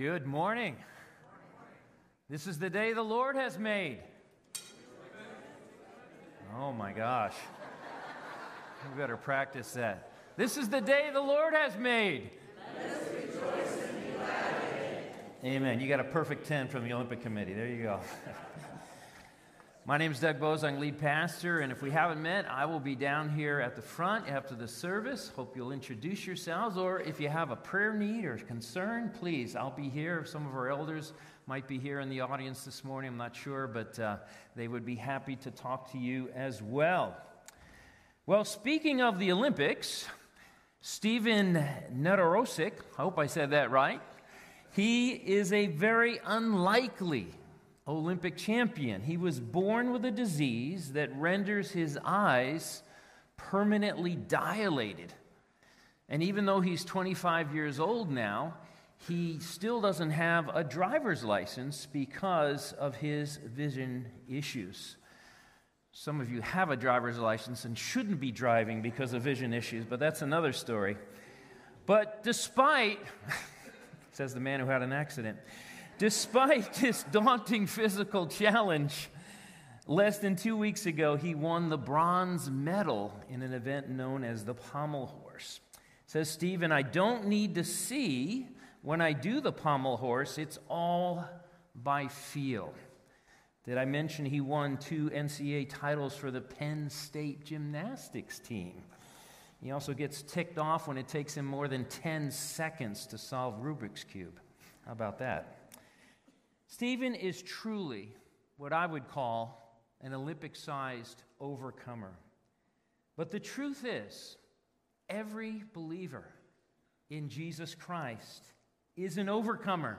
Good morning. This is the day the Lord has made. Oh my gosh. We better practice that. This is the day the Lord has made. Let us rejoice and be glad in it. Amen. You got a perfect 10 from the Olympic Committee. There you go. My name is Doug Bose. I'm lead pastor, and if we haven't met, I will be down here at the front after the service. Hope you'll introduce yourselves, or if you have a prayer need or concern, please, I'll be here. Some of our elders might be here in the audience this morning. I'm not sure, but they would be happy to talk to you as well. Well, speaking of the Olympics, Steven Nedorosik, I hope I said that right, he is a very unlikely Olympic champion. He was born with a disease that renders his eyes permanently dilated. And even though he's 25 years old now, he still doesn't have a driver's license because of his vision issues. Some of you have a driver's license and shouldn't be driving because of vision issues, but that's another story. But despite, says the man who had an accident, despite this daunting physical challenge, less than 2 weeks ago, he won the bronze medal in an event known as the pommel horse. Says Stephen, I don't need to see when I do the pommel horse. It's all by feel. Did I mention he won 2 NCAA titles for the Penn State gymnastics team? He also gets ticked off when it takes him more than 10 seconds to solve Rubik's Cube. How about that? Stephen is truly what I would call an Olympic-sized overcomer. But the truth is, every believer in Jesus Christ is an overcomer.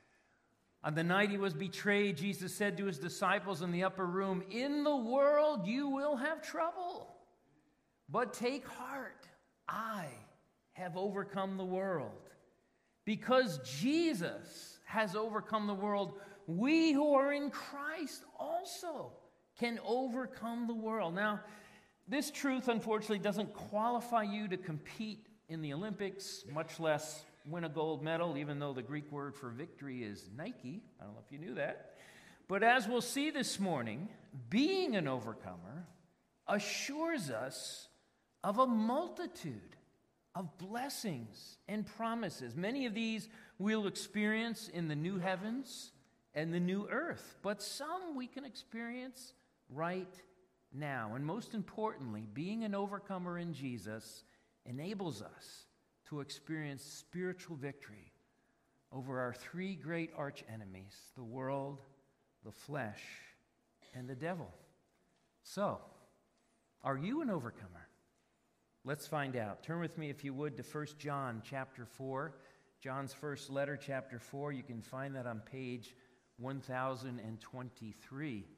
On the night he was betrayed, Jesus said to his disciples in the upper room, "In the world you will have trouble, but take heart, I have overcome the world." Because Jesus has overcome the world, we who are in Christ also can overcome the world. Now, this truth, unfortunately, doesn't qualify you to compete in the Olympics, much less win a gold medal, even though the Greek word for victory is Nike. I don't know if you knew that. But as we'll see this morning, being an overcomer assures us of a multitude of blessings and promises. Many of these we'll experience in the new heavens and the new earth, but some we can experience right now. And most importantly, being an overcomer in Jesus enables us to experience spiritual victory over our 3 great arch enemies, the world, the flesh, and the devil. So, are you an overcomer? Let's find out. Turn with me, if you would, to 1 John chapter 4. John's first letter, chapter 4. You can find that on page 1023.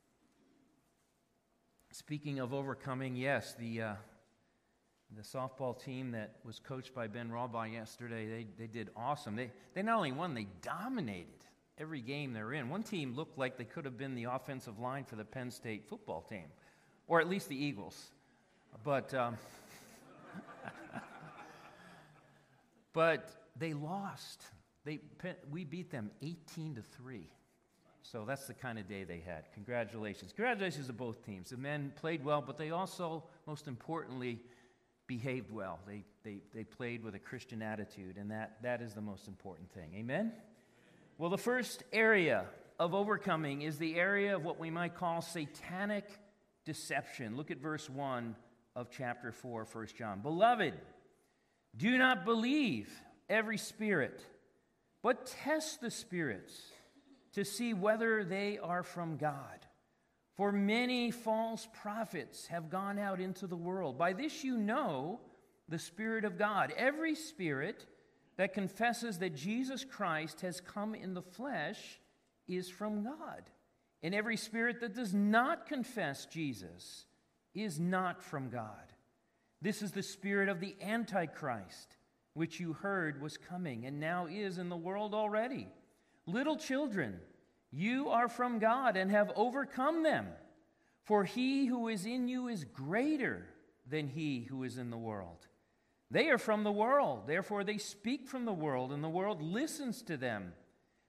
Speaking of overcoming, yes, the softball team that was coached by Ben Rawbaugh yesterday, they did awesome. They not only won, they dominated every game they're in. One team looked like they could have been the offensive line for the Penn State football team, or at least the Eagles. But but they lost. We beat them 18-3. So that's the kind of day they had. Congratulations. Congratulations to both teams. The men played well, but they also, most importantly, behaved well. They played with a Christian attitude, and that is the most important thing. Amen? Well, the first area of overcoming is the area of what we might call satanic deception. Look at verse 1 of chapter 4, 1 John. Beloved, do not believe every spirit, but test the spirits to see whether they are from God. For many false prophets have gone out into the world. By this you know the Spirit of God. Every spirit that confesses that Jesus Christ has come in the flesh is from God. And every spirit that does not confess Jesus is not from God. This is the spirit of the Antichrist, which you heard was coming and now is in the world already. Little children, you are from God and have overcome them. For he who is in you is greater than he who is in the world. They are from the world, therefore they speak from the world, and the world listens to them.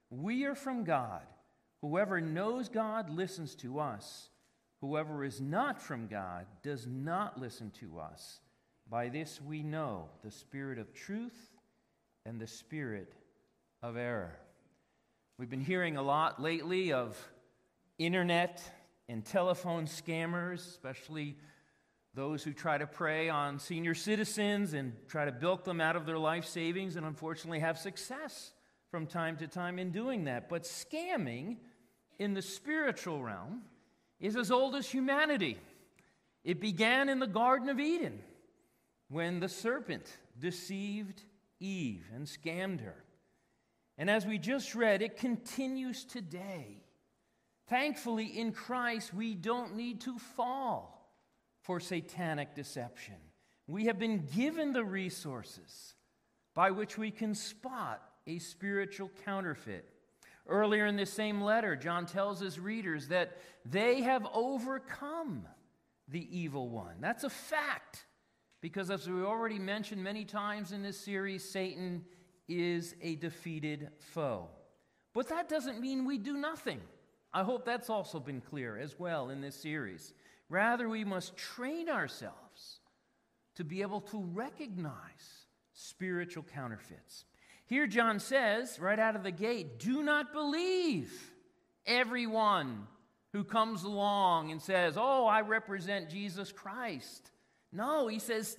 We are from God. Whoever knows God listens to us. Whoever is not from God does not listen to us. By this we know the spirit of truth and the spirit of error." We've been hearing a lot lately of internet and telephone scammers, especially those who try to prey on senior citizens and try to bilk them out of their life savings, and unfortunately have success from time to time in doing that. But scamming in the spiritual realm is as old as humanity. It began in the Garden of Eden when the serpent deceived Eve and scammed her. And as we just read, it continues today. Thankfully, in Christ, we don't need to fall for satanic deception. We have been given the resources by which we can spot a spiritual counterfeit. Earlier in this same letter, John tells his readers that they have overcome the evil one. That's a fact, because as we already mentioned many times in this series, Satan is a defeated foe. But that doesn't mean we do nothing. I hope that's also been clear as well in this series. Rather, we must train ourselves to be able to recognize spiritual counterfeits. Here John says, right out of the gate, do not believe everyone who comes along and says, "Oh, I represent Jesus Christ." No, he says,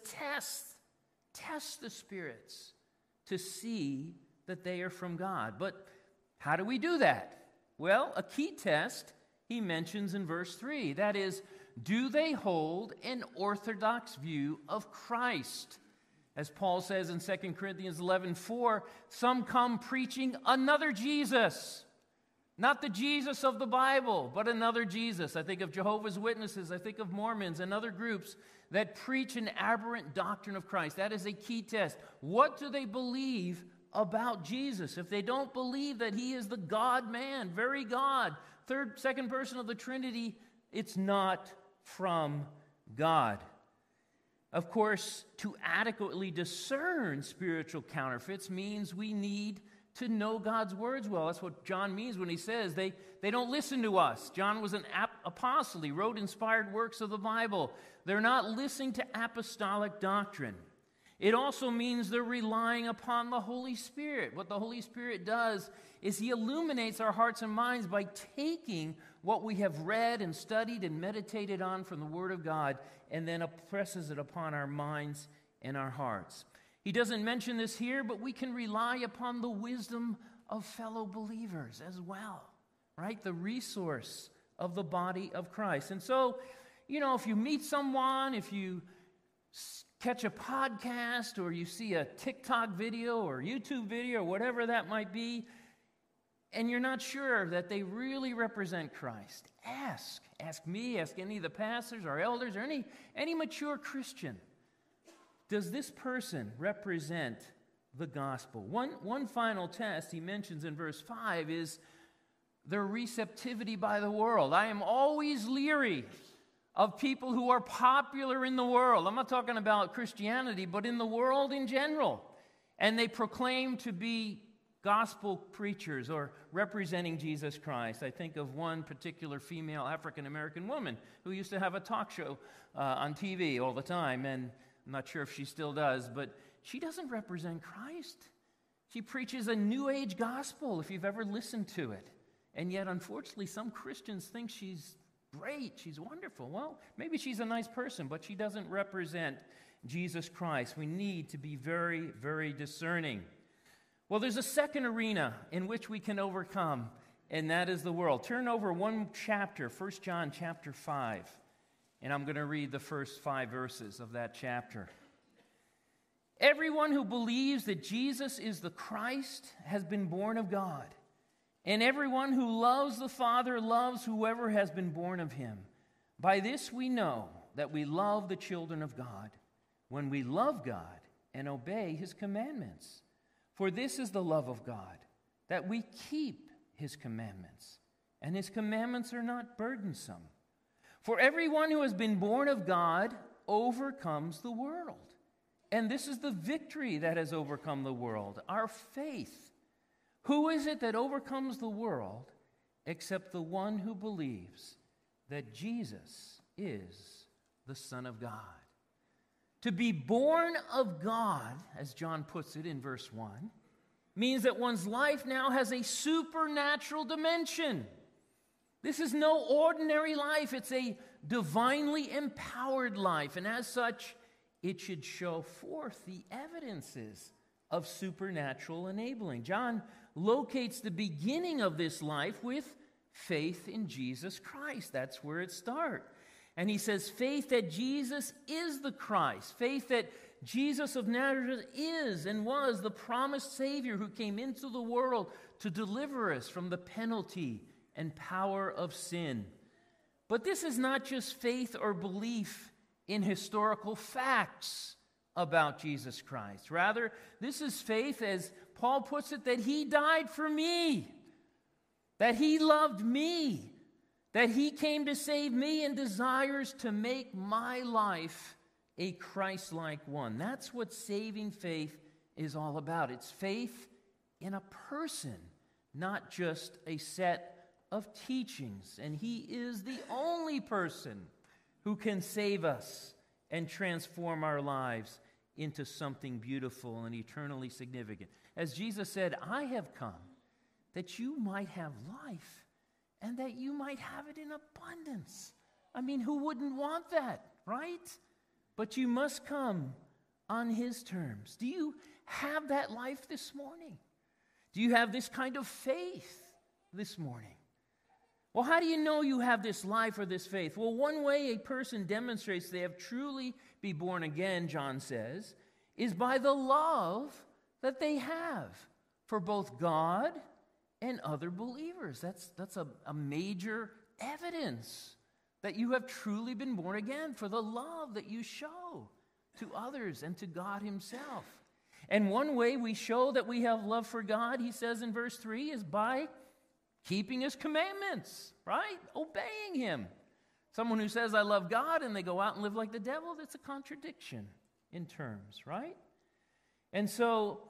test the spirits to see that they are from God. But how do we do that? Well, a key test he mentions in verse 3. That is, do they hold an orthodox view of Christ? As Paul says in 2 Corinthians 11:4, some come preaching another Jesus. Not the Jesus of the Bible, but another Jesus. I think of Jehovah's Witnesses, I think of Mormons and other groups that preach an aberrant doctrine of Christ. That is a key test. What do they believe about Jesus? If they don't believe that he is the God-man, very God, second person of the Trinity, it's not from God. Of course, to adequately discern spiritual counterfeits means we need to know God's words well. That's what John means when he says they don't listen to us. John was an apostle. He wrote inspired works of the Bible. They're not listening to apostolic doctrine. It also means they're relying upon the Holy Spirit. What the Holy Spirit does is he illuminates our hearts and minds by taking what we have read and studied and meditated on from the Word of God and then impresses it upon our minds and our hearts. He doesn't mention this here, but we can rely upon the wisdom of fellow believers as well, right? The resource of the body of Christ. And so, if you meet someone, if you catch a podcast or you see a TikTok video or YouTube video or whatever that might be, and you're not sure that they really represent Christ, ask me, ask any of the pastors or elders or any mature Christian. Does this person represent the gospel? One final test he mentions in verse 5 is their receptivity by the world. I am always leery of people who are popular in the world. I'm not talking about Christianity, but in the world in general. And they proclaim to be gospel preachers or representing Jesus Christ. I think of one particular female African-American woman who used to have a talk show on TV all the time, and I'm not sure if she still does, but she doesn't represent Christ. She preaches a New Age gospel, if you've ever listened to it. And yet, unfortunately, some Christians think she's great, she's wonderful. Well, maybe she's a nice person, but she doesn't represent Jesus Christ. We need to be very, very discerning. Well, there's a second arena in which we can overcome, and that is the world. Turn over one chapter, 1 John chapter 5, and I'm going to read the first 5 verses of that chapter. Everyone who believes that Jesus is the Christ has been born of God. And everyone who loves the Father loves whoever has been born of him. By this we know that we love the children of God, when we love God and obey his commandments. For this is the love of God, that we keep his commandments, and his commandments are not burdensome. For everyone who has been born of God overcomes the world. And this is the victory that has overcome the world, our faith. Who is it that overcomes the world except the one who believes that Jesus is the Son of God? To be born of God, as John puts it in verse 1, means that one's life now has a supernatural dimension. This is no ordinary life. It's a divinely empowered life, and as such, it should show forth the evidences of supernatural enabling. John locates the beginning of this life with faith in Jesus Christ. That's where it starts. And he says, faith that Jesus is the Christ, faith that Jesus of Nazareth is and was the promised Savior who came into the world to deliver us from the penalty and power of sin. But this is not just faith or belief in historical facts about Jesus Christ. Rather, this is faith, as Paul puts it, that he died for me, that he loved me, that he came to save me and desires to make my life a Christ-like one. That's what saving faith is all about. It's faith in a person, not just a set of teachings. And he is the only person who can save us and transform our lives into something beautiful and eternally significant. As Jesus said, I have come that you might have life and that you might have it in abundance. I mean, who wouldn't want that, right? But you must come on his terms. Do you have that life this morning? Do you have this kind of faith this morning? Well, how do you know you have this life or this faith? Well, one way a person demonstrates they have truly been born again, John says, is by the love that they have for both God and other believers. That's a major evidence that you have truly been born again, for the love that you show to others and to God himself. And one way we show that we have love for God, he says in verse 3, is by keeping his commandments, right? Obeying him. Someone who says, I love God, and they go out and live like the devil, that's a contradiction in terms, right? And so,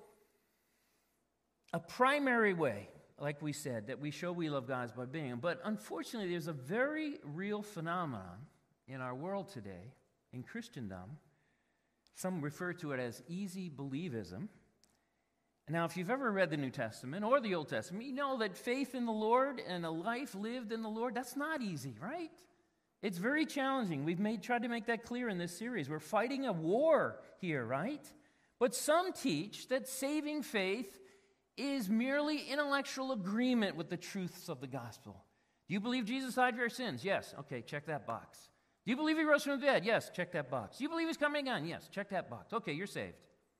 a primary way, like we said, that we show we love God is by obeying him. But unfortunately, there's a very real phenomenon in our world today, in Christendom. Some refer to it as easy believism. Now, if you've ever read the New Testament or the Old Testament, you know that faith in the Lord and a life lived in the Lord, that's not easy, right? It's very challenging. We've tried to make that clear in this series. We're fighting a war here, right? But some teach that saving faith is merely intellectual agreement with the truths of the gospel. Do you believe Jesus died for your sins? Yes. Okay, check that box. Do you believe he rose from the dead? Yes, check that box. Do you believe he's coming again? Yes, check that box. Okay, you're saved.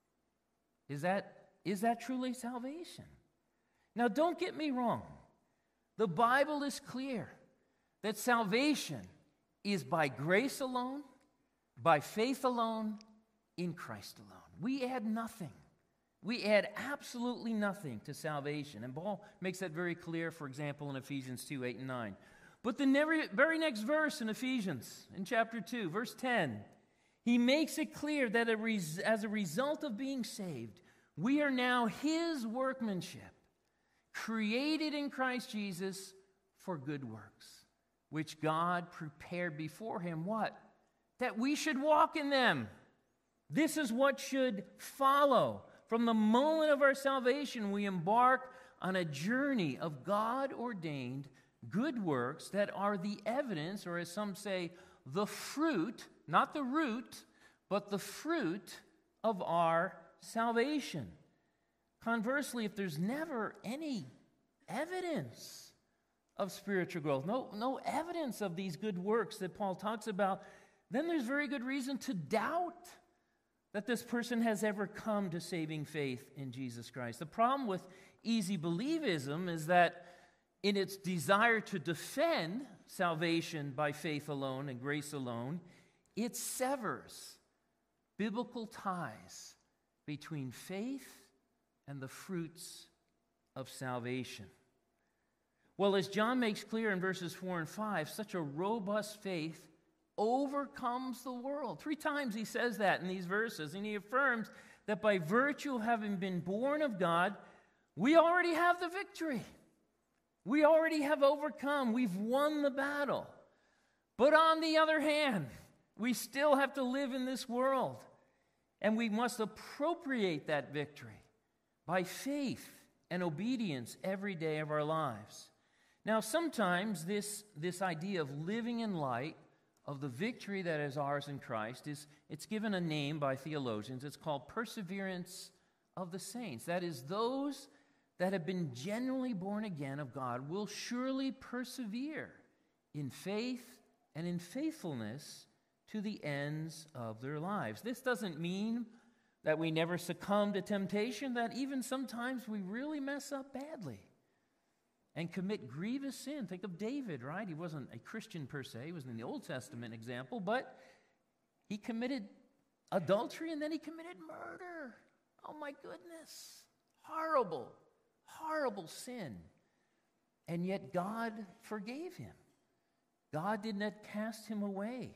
Is that truly salvation? Now, don't get me wrong. The Bible is clear that salvation is by grace alone, by faith alone, in Christ alone. We add nothing. We add absolutely nothing to salvation. And Paul makes that very clear, for example, in Ephesians 2, 8 and 9. But the very next verse in Ephesians, in chapter 2, verse 10, he makes it clear that as a result of being saved, we are now his workmanship, created in Christ Jesus for good works, which God prepared before him, what? That we should walk in them. This is what should follow. From the moment of our salvation, we embark on a journey of God-ordained good works that are the evidence, or as some say, the fruit, not the root, but the fruit of our salvation. Conversely, if there's never any evidence of spiritual growth, no evidence of these good works that Paul talks about, then there's very good reason to doubt that this person has ever come to saving faith in Jesus Christ. The problem with easy believism is that in its desire to defend salvation by faith alone and grace alone, it severs biblical ties between faith and the fruits of salvation. Well, as John makes clear in verses 4 and 5, such a robust faith overcomes the world. 3 times he says that in these verses, and he affirms that by virtue of having been born of God, We already have the victory. We already have overcome. We've won the battle. But on the other hand, we still have to live in this world, and we must appropriate that victory by faith and obedience every day of our lives. Now, sometimes this idea of living in light of the victory that is ours in Christ it's given a name by theologians. It's called perseverance of the saints. That is, those that have been genuinely born again of God will surely persevere in faith and in faithfulness to the ends of their lives. This doesn't mean that we never succumb to temptation, that even sometimes we really mess up badly and commit grievous sin. Think of David, right? He wasn't a Christian per se. He was in the Old Testament example, but he committed adultery and then he committed murder. Oh my goodness. Horrible, horrible sin. And yet God forgave him. God did not cast him away.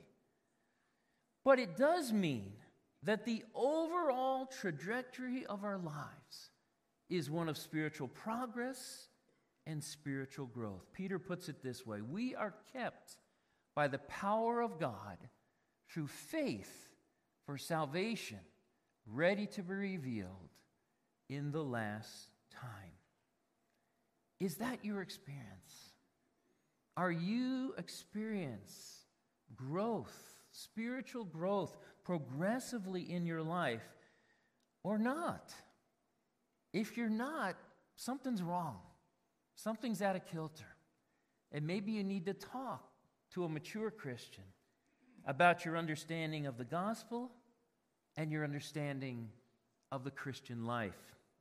But it does mean that the overall trajectory of our lives is one of spiritual progress and spiritual growth. Peter puts it this way: we are kept by the power of God through faith for salvation, ready to be revealed in the last time. Is that your experience? Are you experience growth, spiritual growth, progressively in your life, or not? If you're not, something's wrong. Something's out of kilter. And maybe you need to talk to a mature Christian about your understanding of the gospel and your understanding of the Christian life.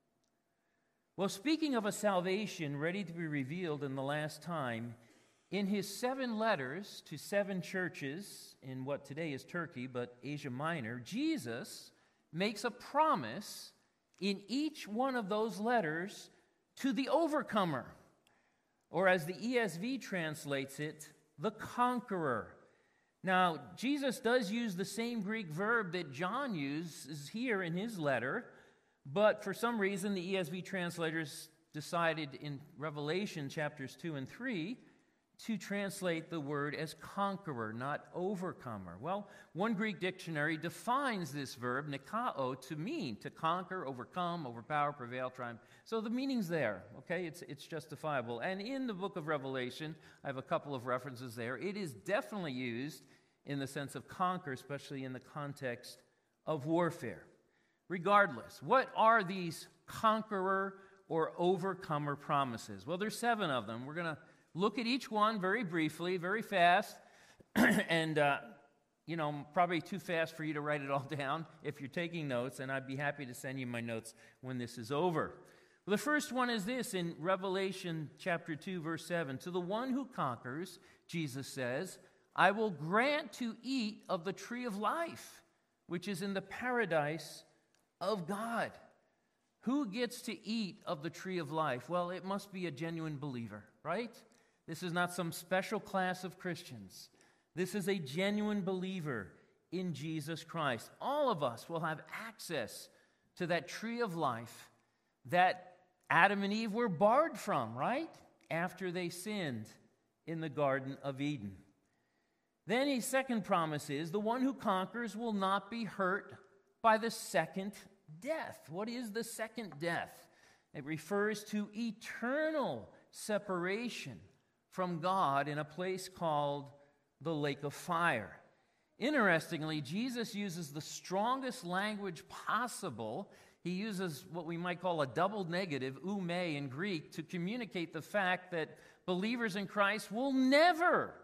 Well, speaking of a salvation ready to be revealed in the last time, in his 7 letters to 7 churches in what today is Turkey, but Asia Minor, Jesus makes a promise in each one of those letters to the overcomer, or as the ESV translates it, the conqueror. Now, Jesus does use the same Greek verb that John uses here in his letter, but for some reason the ESV translators decided in Revelation chapters 2 and 3 to translate the word as conqueror, not overcomer. Well, one Greek dictionary defines this verb, nikao, to mean to conquer, overcome, overpower, prevail, triumph. So the meaning's there, okay? It's justifiable. And in the book of Revelation, I have a couple of references there. It is definitely used in the sense of conquer, especially in the context of warfare. Regardless, what are these conqueror or overcomer promises? Well, there's 7 of them. We're going to look at each one very briefly, very fast, and, probably too fast for you to write it all down if you're taking notes, and I'd be happy to send you my notes when this is over. Well, the first one is this in Revelation chapter 2, verse 7. To the one who conquers, Jesus says, I will grant to eat of the tree of life, which is in the paradise of God. Who gets to eat of the tree of life? Well, it must be a genuine believer, right? This is not some special class of Christians. This is a genuine believer in Jesus Christ. All of us will have access to that tree of life that Adam and Eve were barred from, right? After they sinned in the Garden of Eden. Then his second promise is, the one who conquers will not be hurt by the second death. What is the second death? It refers to eternal separation from God in a place called the lake of fire. Interestingly, Jesus uses the strongest language possible. He uses what we might call a double negative, oume in Greek, to communicate the fact that believers in Christ will never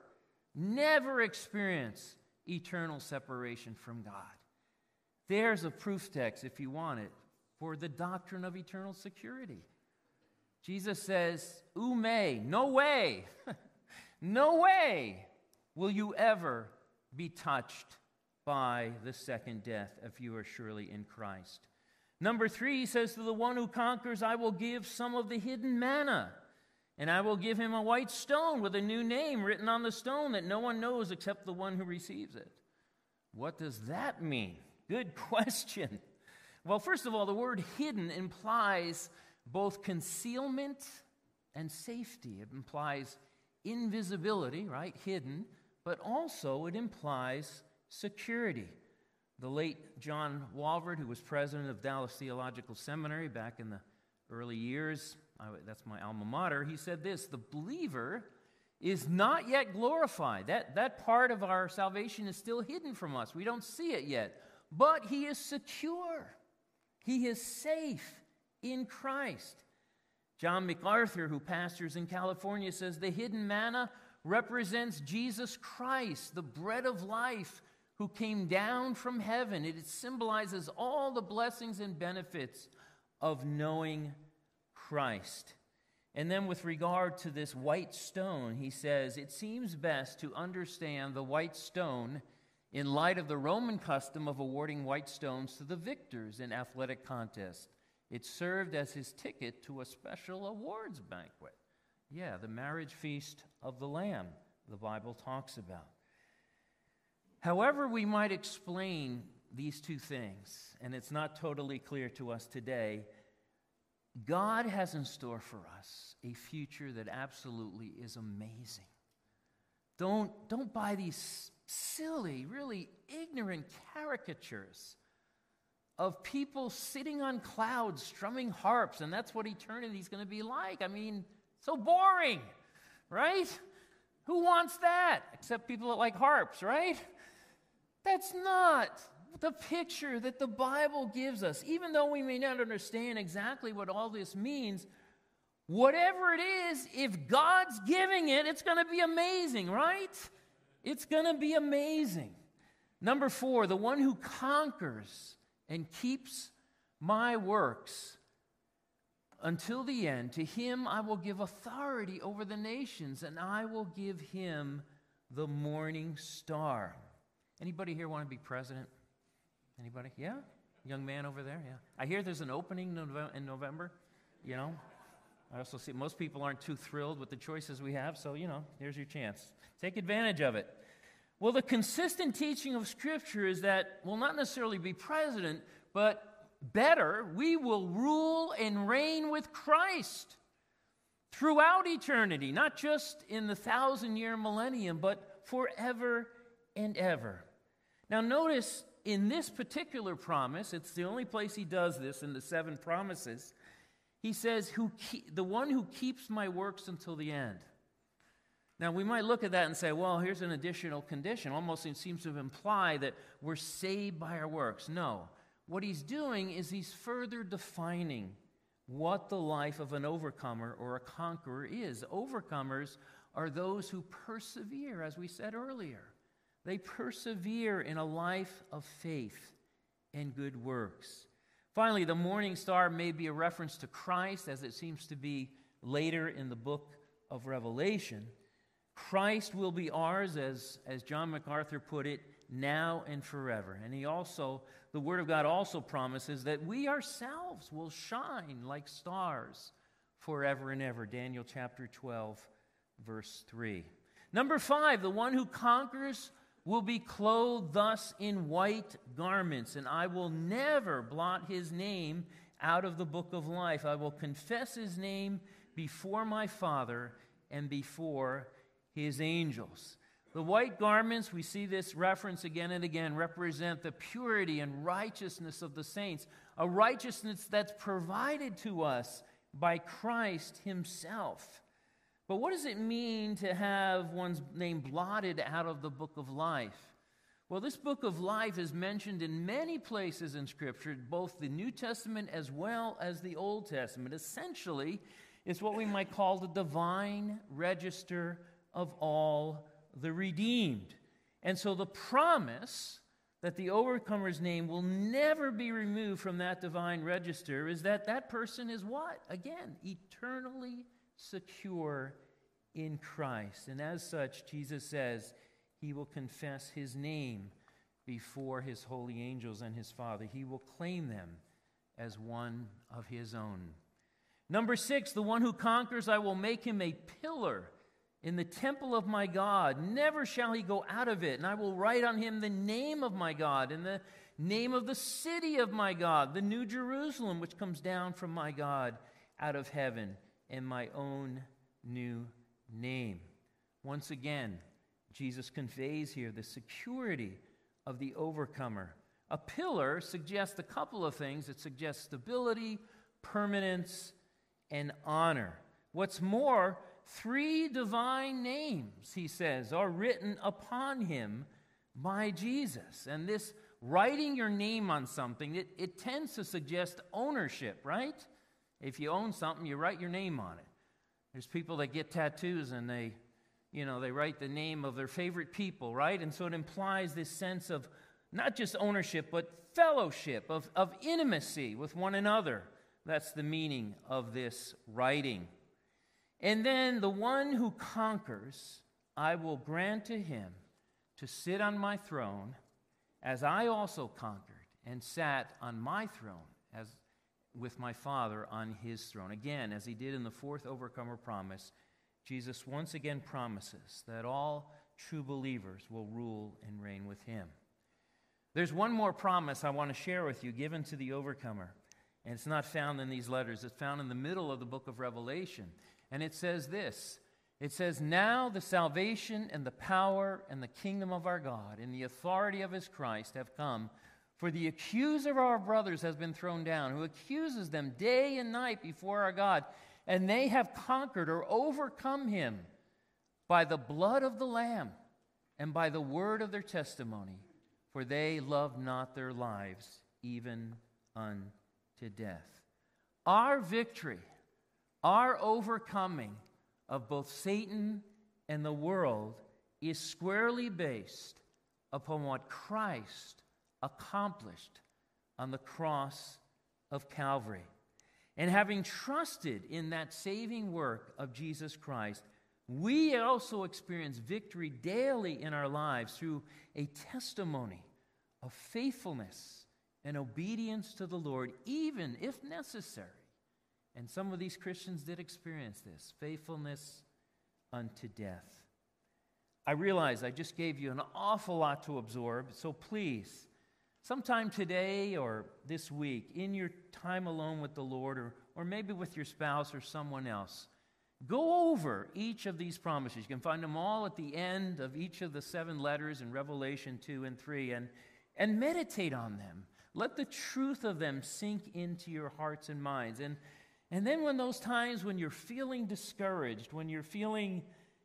experience eternal separation from God. There's a proof text, if you want it, for the doctrine of eternal security. Jesus says, oume, no way, no way will you ever be touched by the second death if you are surely in Christ. Number 3 says, to the one who conquers, I will give some of the hidden manna, and I will give him a white stone with a new name written on the stone that no one knows except the one who receives it. What does that mean? Good question. Well, first of all, the word hidden implies both concealment and safety. It implies invisibility, right, hidden, but also it implies security. The late John Walvoord, who was president of Dallas Theological Seminary back in the early years, that's my alma mater, he said this: the believer is not yet glorified. That part of our salvation is still hidden from us. We don't see it yet. But he is secure. He is safe in Christ. John MacArthur, who pastors in California, says the hidden manna represents Jesus Christ, the bread of life, who came down from heaven. It symbolizes all the blessings and benefits of knowing Christ. And then with regard to this white stone, he says, it seems best to understand the white stone in light of the Roman custom of awarding white stones to the victors in athletic contests. It served as his ticket to a special awards banquet. Yeah, the marriage feast of the Lamb, the Bible talks about. However we might explain these two things, and it's not totally clear to us today, God has in store for us a future that absolutely is amazing. Don't buy these silly, really ignorant caricatures of people sitting on clouds strumming harps, and that's what eternity is going to be like. I mean, so boring, right? Who wants that? Except people that like harps, right? That's not the picture that the Bible gives us. Even though we may not understand exactly what all this means, whatever it is, if God's giving it, it's going to be amazing, right? It's going to be amazing. Number 4, the one who conquers and keeps my works until the end, to him I will give authority over the nations, and I will give him the morning star. Anybody here want to be president? Anybody? Yeah? Young man over there? Yeah. I hear there's an opening in November, you know. I also see most people aren't too thrilled with the choices we have, so, here's your chance. Take advantage of it. Well, the consistent teaching of Scripture is that we'll not necessarily be president, but better, we will rule and reign with Christ throughout eternity, not just in the 1,000-year millennium, but forever and ever. Now, notice in this particular promise, it's the only place he does this in the 7 promises. He says, the one who keeps my works until the end. Now, we might look at that and say, well, here's an additional condition. Almost it seems to imply that we're saved by our works. No. What he's doing is he's further defining what the life of an overcomer or a conqueror is. Overcomers are those who persevere, as we said earlier. They persevere in a life of faith and good works. Finally, the morning star may be a reference to Christ, as it seems to be later in the book of Revelation. Christ will be ours, as John MacArthur put it, now and forever. And the Word of God also promises that we ourselves will shine like stars forever and ever. Daniel chapter 12, verse 3. Number 5, the one who conquers will be clothed thus in white garments, and I will never blot his name out of the book of life. I will confess his name before my Father and before his angels. The white garments, we see this reference again and again, represent the purity and righteousness of the saints, a righteousness that's provided to us by Christ himself. But what does it mean to have one's name blotted out of the book of life? Well, this book of life is mentioned in many places in Scripture, both the New Testament as well as the Old Testament. Essentially, it's what we might call the divine register of all the redeemed. And so the promise that the overcomer's name will never be removed from that divine register is that that person is what? Again, eternally secure in Christ. And as such, Jesus says he will confess his name before his holy angels and his Father. He will claim them as one of his own. Number 6, the one who conquers, I will make him a pillar in the temple of my God. Never shall he go out of it. And I will write on him the name of my God and the name of the city of my God, the New Jerusalem, which comes down from my God, out of heaven in my own new name. Once again, Jesus conveys here the security of the overcomer. A pillar suggests a couple of things. It suggests stability, permanence, and honor. What's more, 3 divine names, he says, are written upon him by Jesus. And this writing your name on something, it tends to suggest ownership, right? If you own something, you write your name on it. There's people that get tattoos and they write the name of their favorite people, right? And so it implies this sense of not just ownership, but fellowship, of intimacy with one another. That's the meaning of this writing. And then the one who conquers, I will grant to him to sit on my throne, as I also conquered and sat on my throne as with my Father on his throne. Again, as he did in the 4th overcomer promise, Jesus once again promises that all true believers will rule and reign with him. There's one more promise I want to share with you given to the overcomer, and it's not found in these letters. It's found in the middle of the book of Revelation, and it says this. It says, now the salvation and the power and the kingdom of our God and the authority of his Christ have come, for the accuser of our brothers has been thrown down, who accuses them day and night before our God, and they have conquered or overcome him by the blood of the Lamb and by the word of their testimony, for they loved not their lives even unto death. Our victory, our overcoming of both Satan and the world is squarely based upon what Christ accomplished on the cross of Calvary. And having trusted in that saving work of Jesus Christ, we also experience victory daily in our lives through a testimony of faithfulness and obedience to the Lord, even if necessary. And some of these Christians did experience this, faithfulness unto death. I realize I just gave you an awful lot to absorb, so please, sometime today or this week, in your time alone with the Lord, or maybe with your spouse or someone else, go over each of these promises. You can find them all at the end of each of the 7 letters in Revelation 2 and 3, and meditate on them. Let the truth of them sink into your hearts and minds. And then when those times when you're feeling discouraged, when you're feeling,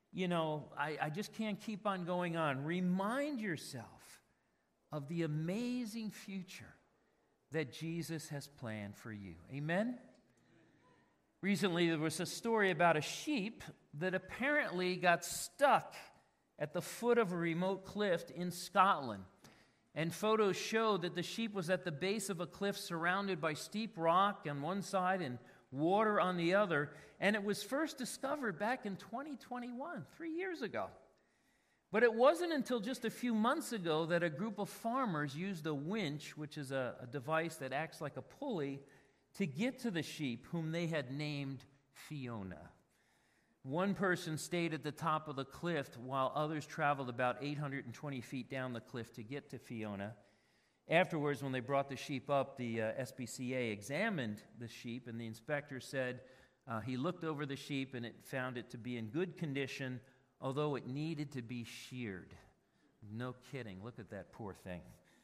I just can't keep on going on, remind yourself of the amazing future that Jesus has planned for you. Amen? Recently, there was a story about a sheep that apparently got stuck at the foot of a remote cliff in Scotland. And photos showed that the sheep was at the base of a cliff surrounded by steep rock on one side and water on the other, and it was first discovered back in 2021, 3 years ago. But it wasn't until just a few months ago that a group of farmers used a winch, which is a device that acts like a pulley, to get to the sheep, whom they had named Fiona. One person stayed at the top of the cliff while others traveled about 820 feet down the cliff to get to Fiona. Afterwards, when they brought the sheep up, the SPCA examined the sheep, and the inspector said he looked over the sheep and it found it to be in good condition, although it needed to be sheared. No kidding. Look at that poor thing.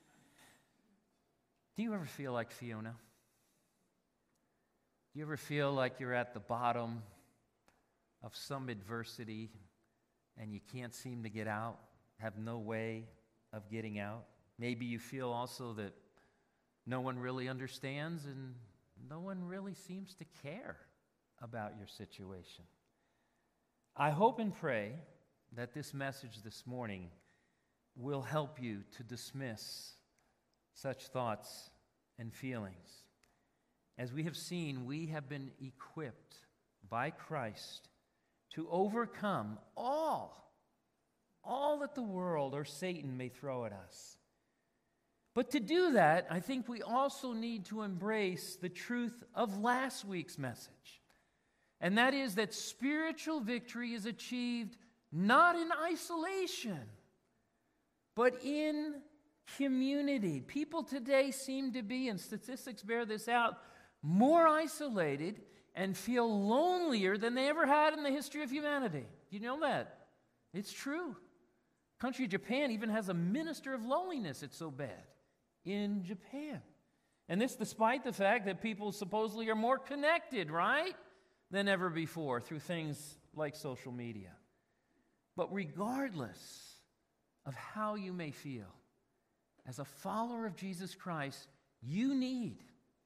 Do you ever feel like Fiona? Do you ever feel like you're at the bottom of some adversity and you can't seem to get out, have no way of getting out? Maybe you feel also that no one really understands and no one really seems to care about your situation. I hope and pray that this message this morning will help you to dismiss such thoughts and feelings. As we have seen, we have been equipped by Christ to overcome all that the world or Satan may throw at us. But to do that, I think we also need to embrace the truth of last week's message. And that is that spiritual victory is achieved not in isolation, but in community. People today seem to be, and statistics bear this out, more isolated and feel lonelier than they ever had in the history of humanity. You know that? It's true. Country of Japan even has a minister of loneliness. It's so bad in Japan. And this despite the fact that people supposedly are more connected, right, than ever before through things like social media. But regardless of how you may feel, as a follower of Jesus Christ, you need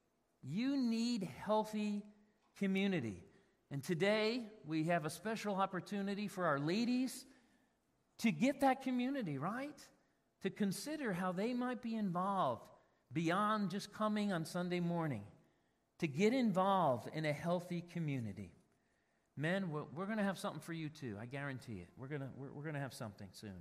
healthy community. And today, we have a special opportunity for our ladies to get that community, right? To consider how they might be involved beyond just coming on Sunday morning, to get involved in a healthy community. Men, we're going to have something for you too. I guarantee it. We're going to have something soon.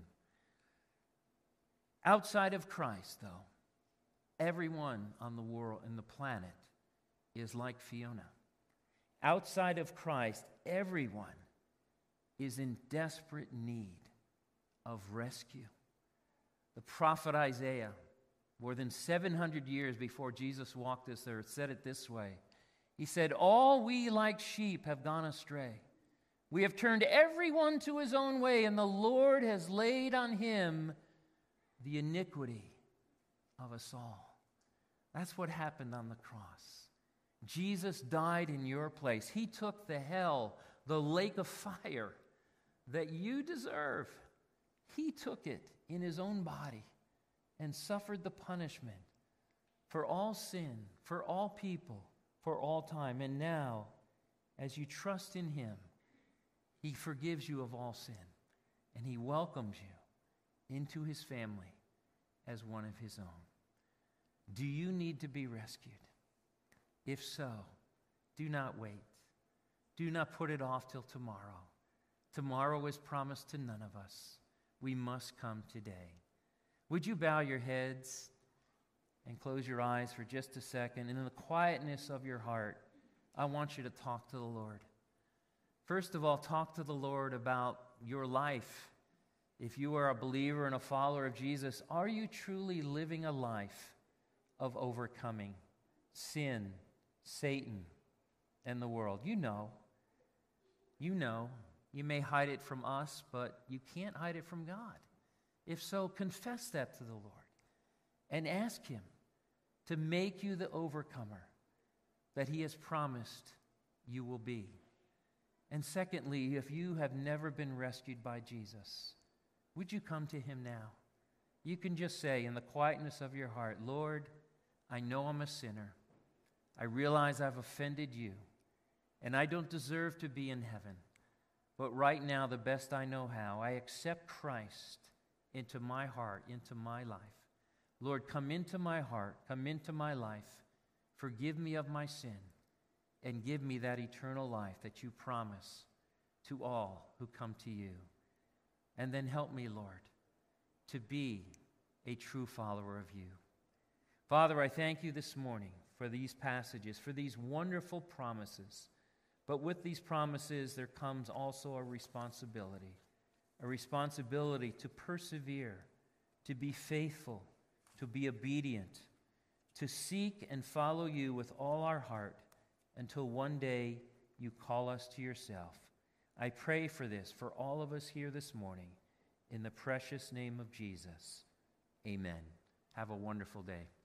Outside of Christ, though, everyone on the world and the planet is like Fiona. Outside of Christ, everyone is in desperate need of rescue. The prophet Isaiah, more than 700 years before Jesus walked this earth, said it this way. He said, "All we like sheep have gone astray. We have turned everyone to his own way, and the Lord has laid on him the iniquity of us all." That's what happened on the cross. Jesus died in your place. He took the hell, the lake of fire that you deserve. He took it in his own body and suffered the punishment for all sin, for all people, for all time. And now, as you trust in him, he forgives you of all sin, and he welcomes you into his family as one of his own. Do you need to be rescued? If so, do not wait. Do not put it off till tomorrow. Tomorrow is promised to none of us. We must come today. Would you bow your heads and close your eyes for just a second? And in the quietness of your heart, I want you to talk to the Lord. First of all, talk to the Lord about your life. If you are a believer and a follower of Jesus, are you truly living a life of overcoming sin, Satan, and the world? You know. You may hide it from us, but you can't hide it from God. If so, confess that to the Lord and ask him to make you the overcomer that he has promised you will be. And secondly, if you have never been rescued by Jesus, would you come to him now? You can just say in the quietness of your heart, "Lord, I know I'm a sinner. I realize I've offended you, and I don't deserve to be in heaven. But right now, the best I know how, I accept Christ into my heart, into my life. Lord, come into my heart, come into my life. Forgive me of my sin, and give me that eternal life that you promise to all who come to you. And then help me, Lord, to be a true follower of you." Father, I thank you this morning for these passages, for these wonderful promises. But with these promises, there comes also a responsibility to persevere, to be faithful, to be obedient, to seek and follow you with all our heart until one day you call us to yourself. I pray for this for all of us here this morning, in the precious name of Jesus. Amen. Have a wonderful day.